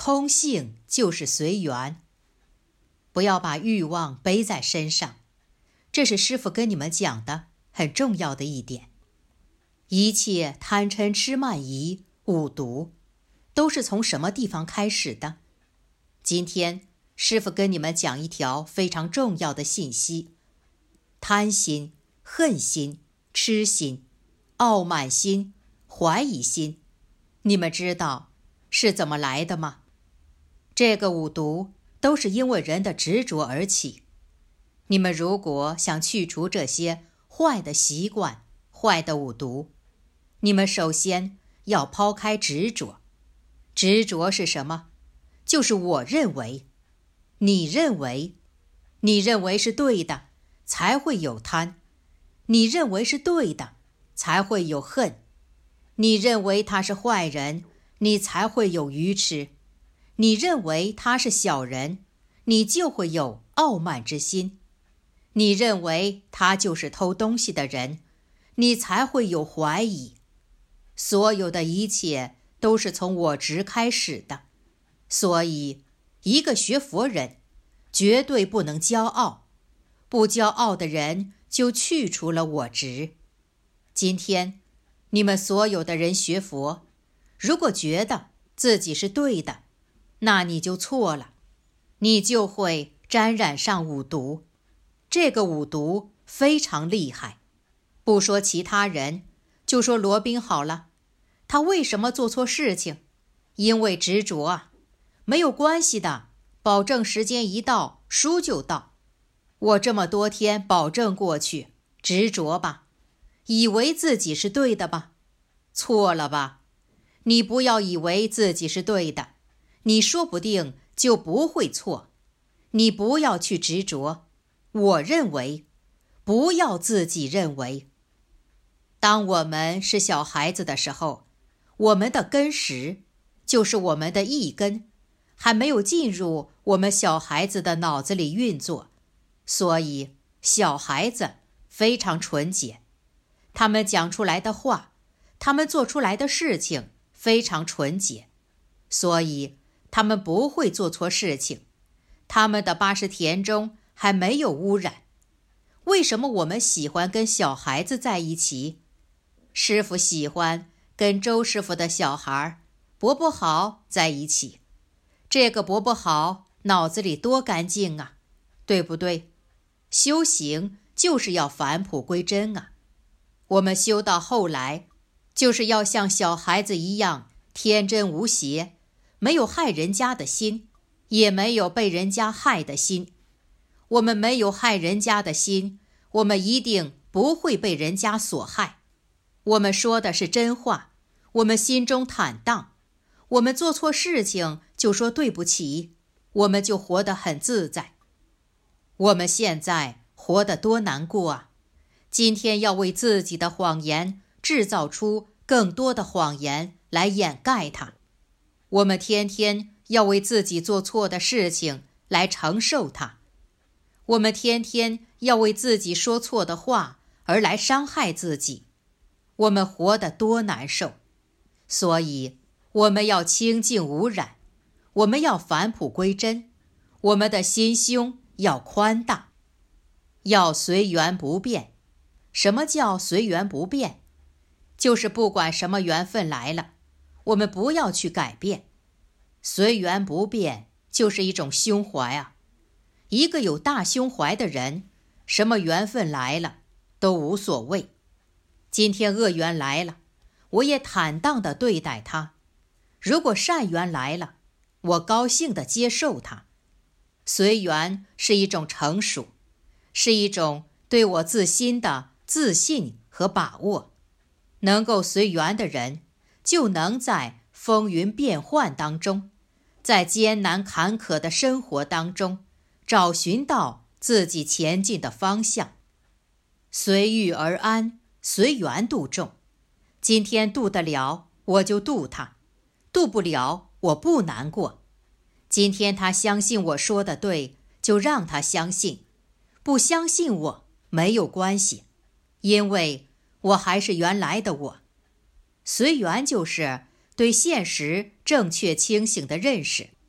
空性就是随缘，不要把欲望背在身上，这是师父跟你们讲的很重要的一点。一切贪嗔痴慢疑五毒都是从什么地方开始的？今天师父跟你们讲一条非常重要的信息：贪心、恨心、痴心、傲慢心、怀疑心，你们知道是怎么来的吗？这个五毒都是因为人的执着而起。你们如果想去除这些坏的习惯、坏的五毒，你们首先要抛开执着。执着是什么？就是我认为，你认为是对的，才会有贪；你认为是对的，才会有恨；你认为他是坏人，你才会有愚痴；你认为他是小人，你就会有傲慢之心；你认为他就是偷东西的人，你才会有怀疑。所有的一切都是从我执开始的，所以一个学佛人绝对不能骄傲，不骄傲的人就去除了我执。今天你们所有的人学佛，如果觉得自己是对的，那你就错了，你就会沾染上五毒。这个五毒非常厉害，不说其他人，就说罗宾好了，他为什么做错事情？因为执着啊，没有关系的，保证时间一到，书就到。我这么多天保证过去，执着吧，以为自己是对的吧？错了吧？你不要以为自己是对的，你说不定就不会错。你不要去执着，我认为，不要自己认为。当我们是小孩子的时候，我们的根识，就是我们的意根，还没有进入我们小孩子的脑子里运作，所以小孩子非常纯洁，他们讲出来的话，他们做出来的事情非常纯洁，所以他们不会做错事情，他们的八识田中还没有污染。为什么我们喜欢跟小孩子在一起？师父喜欢跟周师傅的小孩伯伯好在一起，这个伯伯好脑子里多干净啊，对不对？修行就是要返璞归真啊。我们修到后来，就是要像小孩子一样天真无邪，没有害人家的心，也没有被人家害的心。我们没有害人家的心，我们一定不会被人家所害。我们说的是真话，我们心中坦荡，我们做错事情就说对不起，我们就活得很自在。我们现在活得多难过啊！今天要为自己的谎言制造出更多的谎言来掩盖它。我们天天要为自己做错的事情来承受它。我们天天要为自己说错的话而来伤害自己。我们活得多难受，所以我们要清净无染，我们要返璞归真，我们的心胸要宽大，要随缘不变。什么叫随缘不变？就是不管什么缘分来了，我们不要去改变。随缘不变就是一种胸怀啊。一个有大胸怀的人，什么缘分来了都无所谓。今天恶缘来了，我也坦荡地对待它；如果善缘来了，我高兴地接受它。随缘是一种成熟，是一种对我自心的自信和把握。能够随缘的人，就能在风云变幻当中，在艰难坎坷的生活当中，找寻到自己前进的方向。随遇而安，随缘度众。今天度得了，我就度他；度不了，我不难过。今天他相信我说的对，就让他相信；不相信我，没有关系，因为我还是原来的我。随缘就是对现实正确清醒的认识。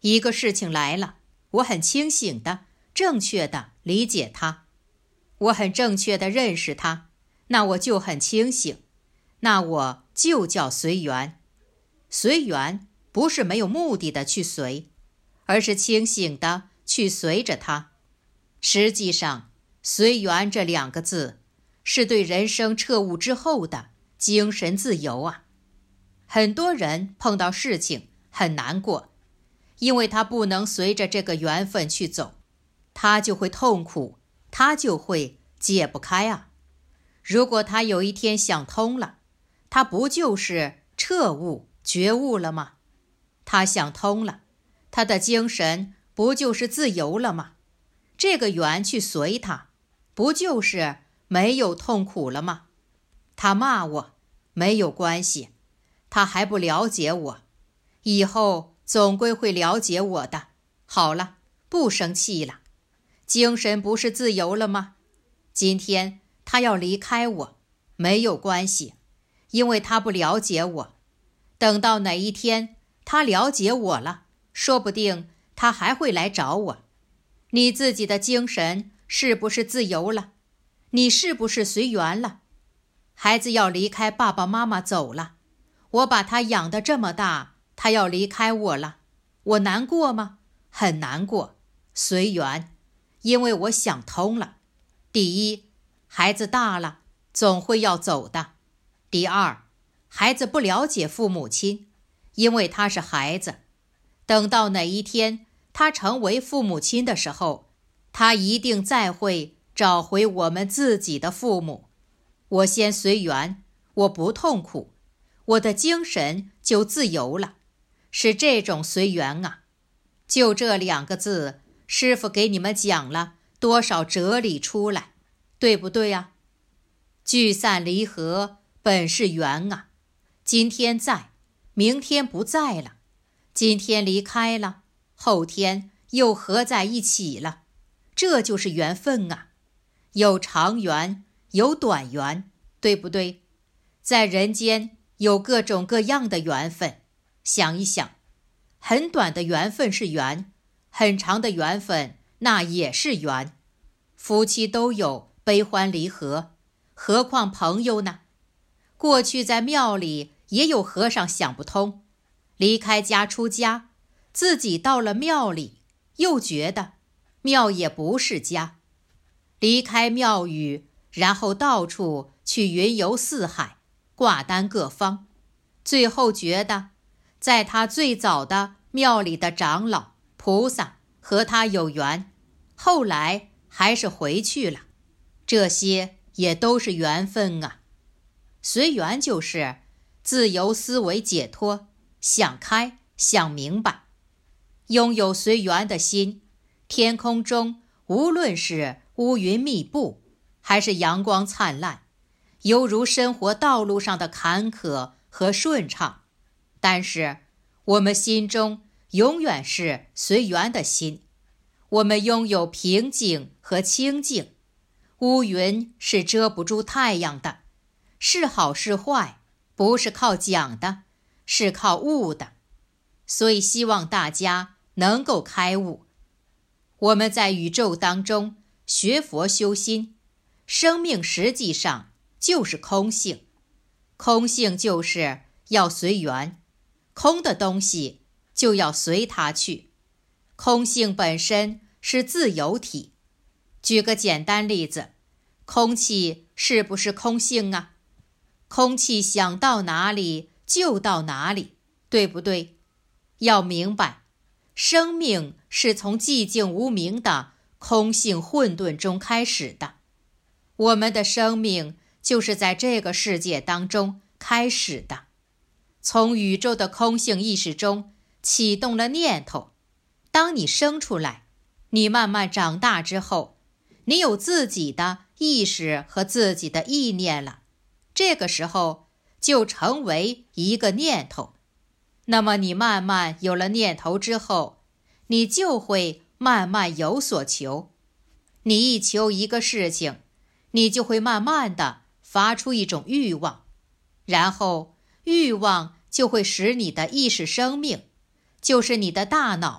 一个事情来了，我很清醒的、正确的理解它，我很正确的认识它，那我就很清醒，那我就叫随缘。随缘不是没有目的的去随，而是清醒的去随着它。实际上，随缘这2个字是对人生彻悟之后的精神自由啊。很多人碰到事情很难过，因为他不能随着这个缘分去走，他就会痛苦，他就会解不开啊。如果他有一天想通了，他不就是彻悟觉悟了吗？他想通了，他的精神不就是自由了吗？这个缘去随他，不就是没有痛苦了吗？他骂我没有关系，他还不了解我，以后总归会了解我的。好了，不生气了，精神不是自由了吗？今天他要离开我，没有关系，因为他不了解我。等到哪一天他了解我了，说不定他还会来找我。你自己的精神是不是自由了？你是不是随缘了？孩子要离开爸爸妈妈走了，我把他养得这么大，他要离开我了，我难过吗？很难过。随缘，因为我想通了。第一，孩子大了，总会要走的。第二，孩子不了解父母亲，因为他是孩子。等到哪一天他成为父母亲的时候，他一定再会找回我们自己的父母。我先随缘，我不痛苦，我的精神就自由了，是这种随缘啊。就这2个字，师父给你们讲了多少哲理出来，对不对啊？聚散离合本是缘啊，今天在，明天不在了，今天离开了，后天又合在一起了，这就是缘分啊。有长缘，有短缘，对不对？在人间有各种各样的缘分，想一想，很短的缘分是缘，很长的缘分那也是缘。夫妻都有悲欢离合，何况朋友呢？过去在庙里也有和尚想不通，离开家出家，自己到了庙里，又觉得庙也不是家，离开庙宇，然后到处去云游四海，挂单各方，最后觉得在他最早的庙里的长老菩萨和他有缘，后来还是回去了。这些也都是缘分啊。随缘就是自由思维解脱，想开想明白。拥有随缘的心，天空中无论是乌云密布还是阳光灿烂，犹如生活道路上的坎坷和顺畅，但是我们心中永远是随缘的心。我们拥有平静和清静，乌云是遮不住太阳的，是好是坏不是靠讲的，是靠悟的。所以希望大家能够开悟。我们在宇宙当中学佛修心，生命实际上就是空性。空性就是要随缘，空的东西就要随它去。空性本身是自由体。举个简单例子，空气是不是空性啊？空气想到哪里就到哪里，对不对？要明白，生命是从寂静无明的空性混沌中开始的。我们的生命就是在这个世界当中开始的，从宇宙的空性意识中启动了念头。当你生出来，你慢慢长大之后，你有自己的意识和自己的意念了，这个时候就成为一个念头。那么你慢慢有了念头之后，你就会慢慢有所求。你一求一个事情，你就会慢慢的发出一种欲望，然后欲望就会使你的意识生命，就是你的大脑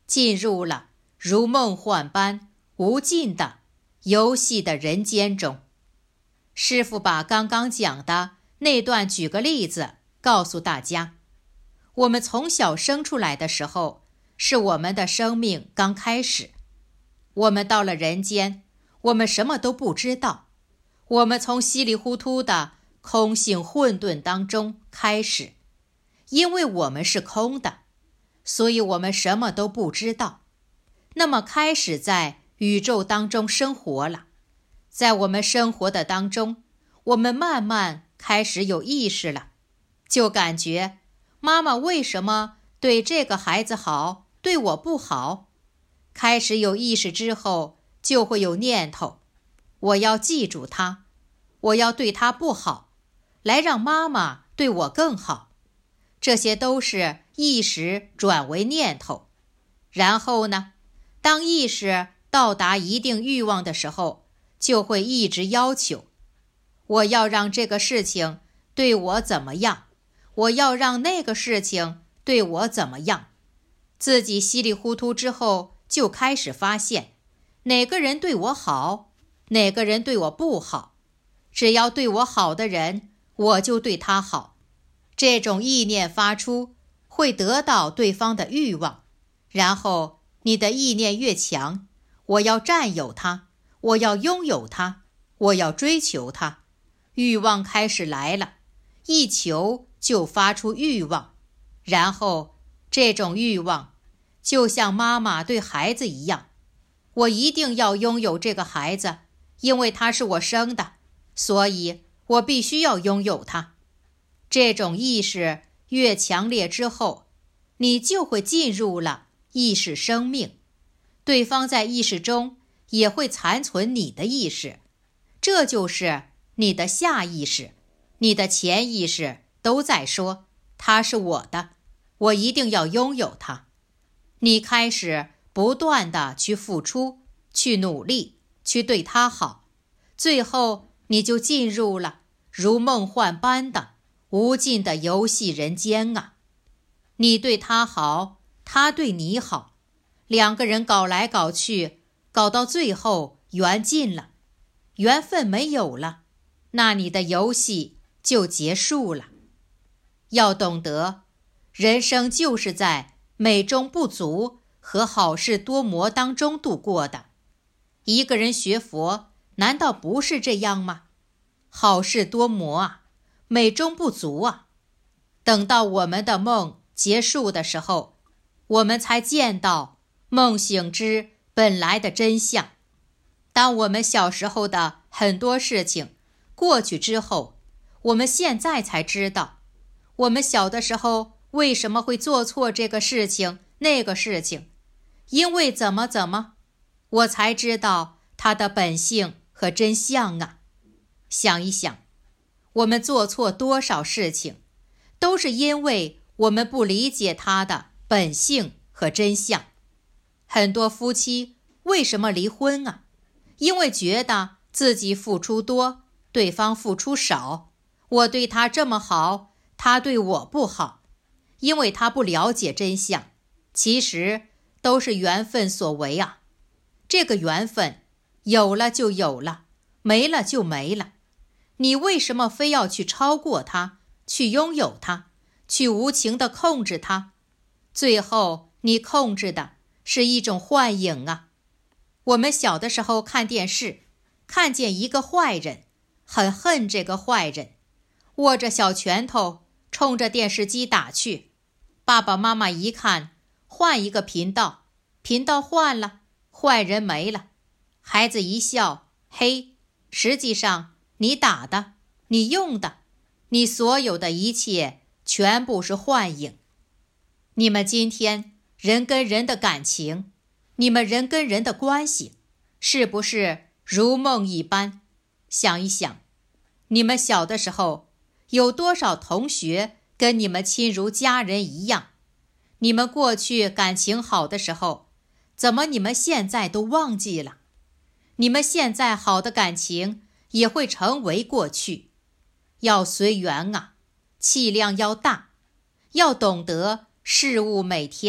进入了如梦幻般无尽的游戏的人间中。师父把刚刚讲的那段举个例子告诉大家，我们从小生出来的时候，是我们的生命刚开始。我们到了人间，我们什么都不知道，我们从稀里糊涂的空性混沌当中开始。因为我们是空的，所以我们什么都不知道。那么开始在宇宙当中生活了，在我们生活的当中，我们慢慢开始有意识了，就感觉妈妈为什么对这个孩子好，对我不好？开始有意识之后，就会有念头，我要记住他，我要对他不好，来让妈妈对我更好。这些都是意识转为念头。然后呢，当意识到达一定欲望的时候，就会一直要求，我要让这个事情对我怎么样，我要让那个事情对我怎么样。自己稀里糊涂之后，就开始发现哪个人对我好，哪个人对我不好。只要对我好的人，我就对他好。这种意念发出，会得到对方的欲望，然后你的意念越强，我要占有它，我要拥有它，我要追求它，欲望开始来了，一求就发出欲望，然后这种欲望就像妈妈对孩子一样，我一定要拥有这个孩子，因为他是我生的，所以我必须要拥有他。这种意识越强烈之后，你就会进入了意识生命，对方在意识中也会残存你的意识，这就是你的下意识，你的潜意识都在说，他是我的，我一定要拥有他。你开始不断地去付出，去努力，去对他好，最后你就进入了如梦幻般的无尽的游戏人间啊！你对他好，他对你好，两个人搞来搞去，搞到最后缘尽了，缘分没有了，那你的游戏就结束了。要懂得，人生就是在美中不足和好事多磨当中度过的。一个人学佛，难道不是这样吗？好事多磨啊，美中不足啊。等到我们的梦结束的时候，我们才见到梦醒之本来的真相。当我们小时候的很多事情过去之后，我们现在才知道，我们小的时候为什么会做错这个事情那个事情，因为怎么，我才知道它的本性和真相啊。想一想，我们做错多少事情，都是因为我们不理解它的本性和真相。很多夫妻为什么离婚啊？因为觉得自己付出多，对方付出少，我对他这么好，他对我不好。因为他不了解真相，其实都是缘分所为啊。这个缘分有了就有了，没了就没了。你为什么非要去超过它，去拥有它，去无情地控制它？最后你控制的是一种幻影啊。我们小的时候看电视，看见一个坏人，很恨这个坏人，握着小拳头冲着电视机打去。爸爸妈妈一看，换一个频道，频道换了，坏人没了。孩子一笑，嘿，实际上你打的，你用的，你所有的一切全部是幻影。你们今天人跟人的感情，你们人跟人的关系，是不是如梦一般？想一想，你们小的时候有多少同学跟你们亲如家人一样？你们过去感情好的时候，怎么你们现在都忘记了？你们现在好的感情也会成为过去。要随缘啊，气量要大，要懂得事物每天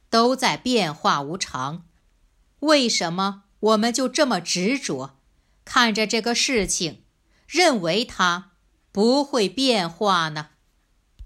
都在变化无常，为什么我们就这么执着，看着这个事情，认为它不会变化呢？